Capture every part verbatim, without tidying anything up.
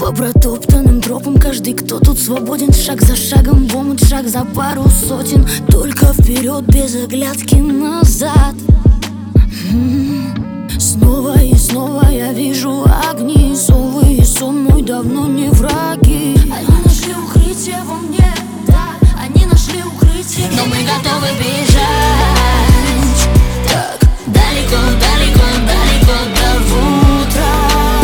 По протоптанным тропам каждый, кто тут свободен. Шаг за шагом в омут, шаг за пару сотен. Только вперед, без оглядки назад. Снова и снова я вижу огни. Совы и сон мой давно не враги. Они нашли укрытие во мне, да, они нашли укрытие. Но мы готовы бежать. Так далеко, далеко, далеко до утра.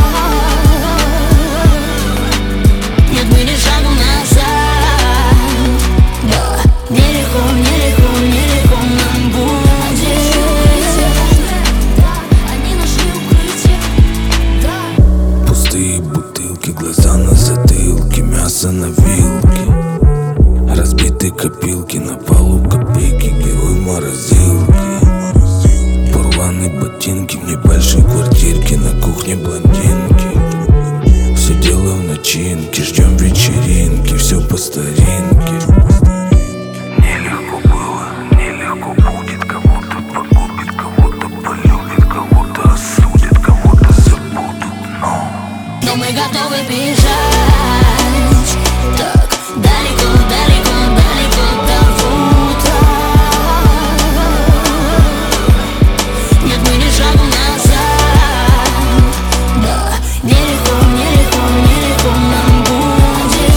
Нет, мы не шагом назад. Да, нелегко, нелегко, нелегко нам будет. Бутылки, глаза на затылке, мясо на вилке, разбитые копилки, на полу копейки, герой морозилки. Порванные ботинки в небольшой квартирке, на кухне блондинки. Все дело в начинке, ждем вечеринки, все по старинке. Нелегко было, нелегко будет, кого-то погубит, кого-то полюбит, кого-то осудит, кого-то забудут, но Но мы готовы бежать. Так далеко, далеко, далеко до утра. Нет, мы не шагом назад. Да, нелегко, нелегко, нелегко нам будет.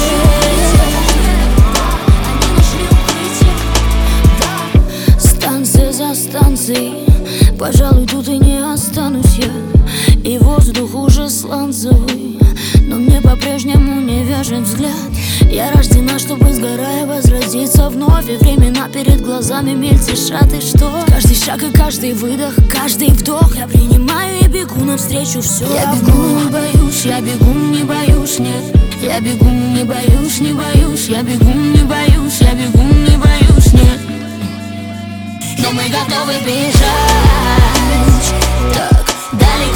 Они нашли укрытие. Станция за станцией, пожалуй, тут и не останусь я. И воздух уже сланцевый, но мне по-прежнему не вяжет взгляд. Я рождена, чтобы, сгорая, возродиться вновь. И времена перед глазами мельтешат. И что? Каждый шаг и каждый выдох, каждый вдох я принимаю и бегу навстречу все. Я бегу, не боюсь, я бегу, не боюсь, нет. Я бегу, не боюсь, не боюсь. Я бегу, не боюсь, я бегу, не боюсь, нет. Но мы готовы бежать. Так далеко.